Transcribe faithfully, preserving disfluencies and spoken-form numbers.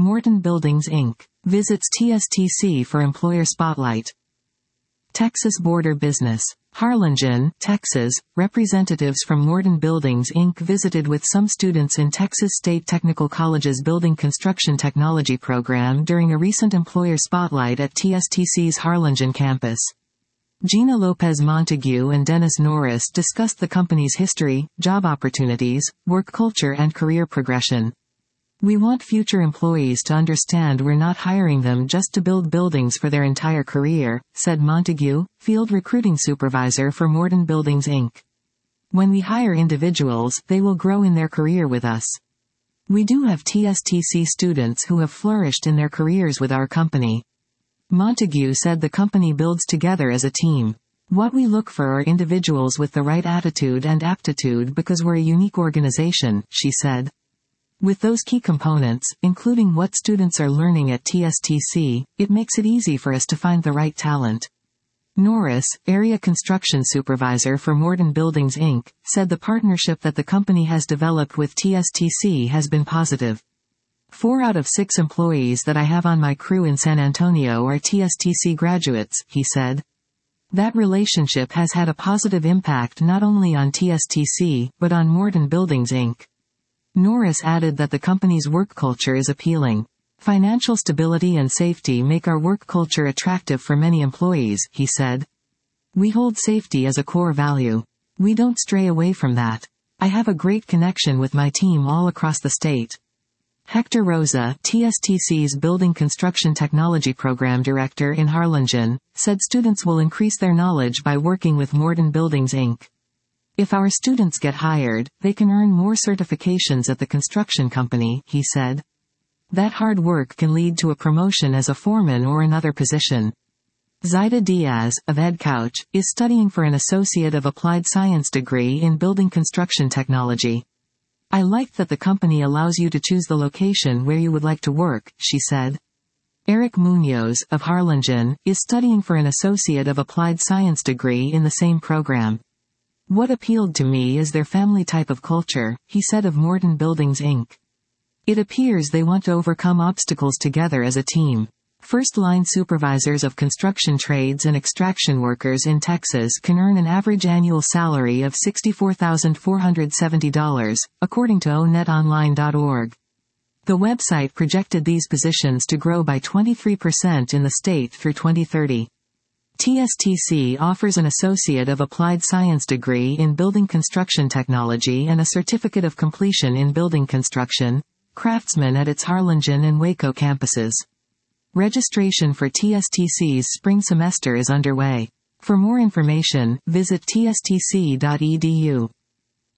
Morton Buildings Incorporated visits T S T C for employer spotlight. Texas Border Business. Harlingen, Texas, representatives from Morton Buildings Incorporated visited with some students in Texas State Technical College's Building Construction Technology program during a recent employer spotlight at T S T C's Harlingen campus. Gina Lopez Montague and Dennis Norris discussed the company's history, job opportunities, work culture and career progression. "We want future employees to understand we're not hiring them just to build buildings for their entire career," said Montague, field recruiting supervisor for Morton Buildings Incorporated. "When we hire individuals, they will grow in their career with us. We do have T S T C students who have flourished in their careers with our company." Montague said the company builds together as a team. "What we look for are individuals with the right attitude and aptitude because we're a unique organization," she said. "With those key components, including what students are learning at T S T C, it makes it easy for us to find the right talent." Norris, area construction supervisor for Morton Buildings Incorporated, said the partnership that the company has developed with T S T C has been positive. Four out of six employees that I have on my crew in San Antonio are T S T C graduates," he said. "That relationship has had a positive impact not only on T S T C, but on Morton Buildings Incorporated. Norris added that the company's work culture is appealing. "Financial stability and safety make our work culture attractive for many employees," he said. "We hold safety as a core value. We don't stray away from that. I have a great connection with my team all across the state." Hector Rosa, T S T C's Building Construction Technology Program Director in Harlingen, said students will increase their knowledge by working with Morton Buildings Incorporated. "If our students get hired, they can earn more certifications at the construction company," he said. "That hard work can lead to a promotion as a foreman or another position." Zaida Diaz, of EdCouch, is studying for an Associate of Applied Science degree in Building Construction Technology. "I like that the company allows you to choose the location where you would like to work," she said. Eric Munoz, of Harlingen, is studying for an Associate of Applied Science degree in the same program. "What appealed to me is their family type of culture," he said of Morton Buildings Incorporated. "It appears they want to overcome obstacles together as a team." First-line supervisors of construction trades and extraction workers in Texas can earn an average annual salary of sixty-four thousand four hundred seventy dollars, according to O net online dot org. The website projected these positions to grow by twenty-three percent in the state through twenty thirty. T S T C offers an Associate of Applied Science degree in Building Construction Technology and a Certificate of Completion in Building Construction, Craftsman at its Harlingen and Waco campuses. Registration for T S T C's spring semester is underway. For more information, visit T S T C dot E D U.